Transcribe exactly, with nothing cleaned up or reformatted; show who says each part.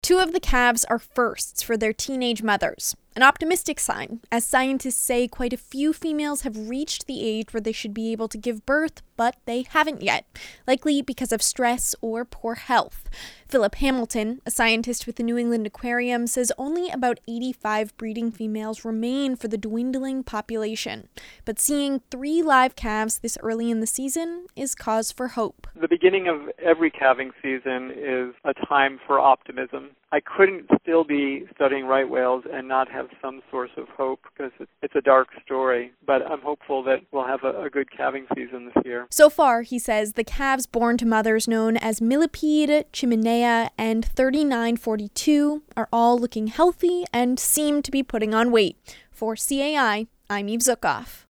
Speaker 1: Two of the calves are firsts for their teenage mothers. An optimistic sign, as scientists say quite a few females have reached the age where they should be able to give birth, but they haven't yet, likely because of stress or poor health. Philip Hamilton, a scientist with the New England Aquarium, says only about eighty-five breeding females remain for the dwindling population. But seeing three live calves this early in the season is cause for hope.
Speaker 2: The beginning of every calving season is a time for optimism. I couldn't still be studying right whales and not have some source of hope because it's a dark story. But I'm hopeful that we'll have a, a good calving season this year.
Speaker 1: So far, he says, the calves born to mothers known as Millipede, Chimenea, and thirty-nine forty-two are all looking healthy and seem to be putting on weight. For C A I, I'm Eve Zukoff.